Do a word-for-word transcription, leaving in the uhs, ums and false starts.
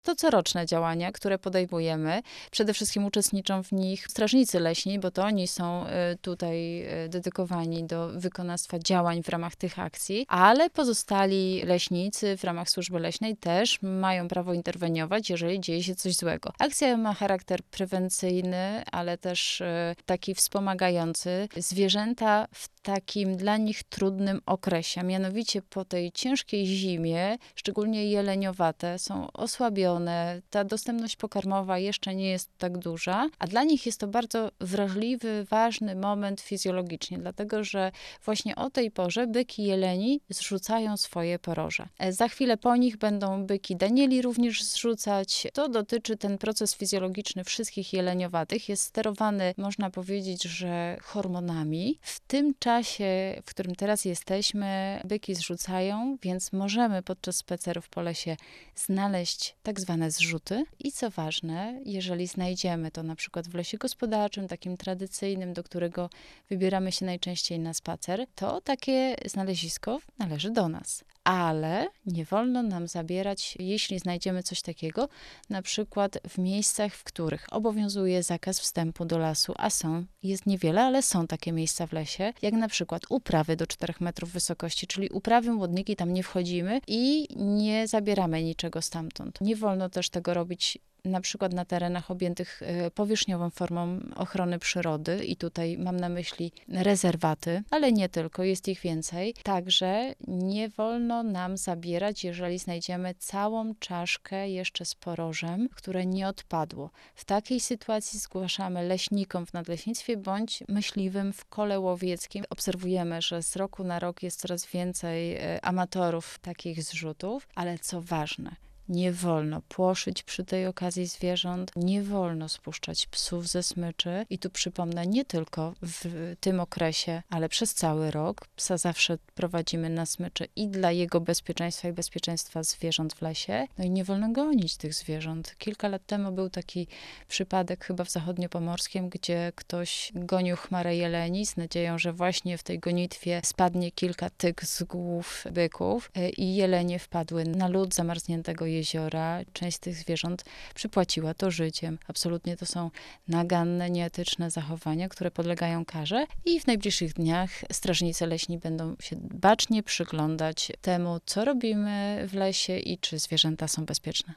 To coroczne działania, które podejmujemy. Przede wszystkim uczestniczą w nich strażnicy leśni, bo to oni są y, tutaj y, dedykowani do wykonawstwa działań w ramach tych akcji, ale pozostali leśnicy w ramach służby leśnej też mają prawo interweniować, jeżeli dzieje się coś złego. Akcja ma charakter prewencyjny, ale też y, taki wspomagający zwierzęta w takim dla nich trudnym okresie. Mianowicie po tej ciężkiej zimie, szczególnie jeleniowate, są osłabione. Ta dostępność pokarmowa jeszcze nie jest tak duża, a dla nich jest to bardzo wrażliwy, ważny moment fizjologicznie, dlatego że właśnie o tej porze byki jeleni zrzucają swoje poroże. Za chwilę po nich będą byki danieli również zrzucać. To dotyczy ten proces fizjologiczny wszystkich jeleniowatych. Jest sterowany, można powiedzieć, że hormonami. W tym czasie, w którym teraz jesteśmy, byki zrzucają, więc możemy podczas spacerów po lesie znaleźć tak zwane zrzuty. I co ważne, jeżeli znajdziemy to na przykład w lesie gospodarczym, takim tradycyjnym, do którego wybieramy się najczęściej na spacer, to takie znalezisko należy do nas. Ale nie wolno nam zabierać, jeśli znajdziemy coś takiego, na przykład w miejscach, w których obowiązuje zakaz wstępu do lasu, a są, jest niewiele, ale są takie miejsca w lesie, jak na przykład uprawy do czterech metrów wysokości, czyli uprawy, młodniki, tam nie wchodzimy i nie zabieramy niczego stamtąd. Nie wolno też tego robić na przykład na terenach objętych powierzchniową formą ochrony przyrody i tutaj mam na myśli rezerwaty, ale nie tylko, jest ich więcej. Także nie wolno nam zabierać, jeżeli znajdziemy całą czaszkę jeszcze z porożem, które nie odpadło. W takiej sytuacji zgłaszamy leśnikom w nadleśnictwie bądź myśliwym w kole łowieckim. Obserwujemy, że z roku na rok jest coraz więcej amatorów takich zrzutów, ale co ważne, nie wolno płoszyć przy tej okazji zwierząt, nie wolno spuszczać psów ze smyczy. I tu przypomnę, nie tylko w tym okresie, ale przez cały rok. Psa zawsze prowadzimy na smyczy i dla jego bezpieczeństwa i bezpieczeństwa zwierząt w lesie. No i nie wolno gonić tych zwierząt. Kilka lat temu był taki przypadek chyba w zachodniopomorskim, gdzie ktoś gonił chmarę jeleni z nadzieją, że właśnie w tej gonitwie spadnie kilka tyk z głów byków i jelenie wpadły na lód zamarzniętego jeziora. Część z tych zwierząt przypłaciła to życiem. Absolutnie to są naganne, nieetyczne zachowania, które podlegają karze i w najbliższych dniach strażnicy leśni będą się bacznie przyglądać temu, co robimy w lesie i czy zwierzęta są bezpieczne.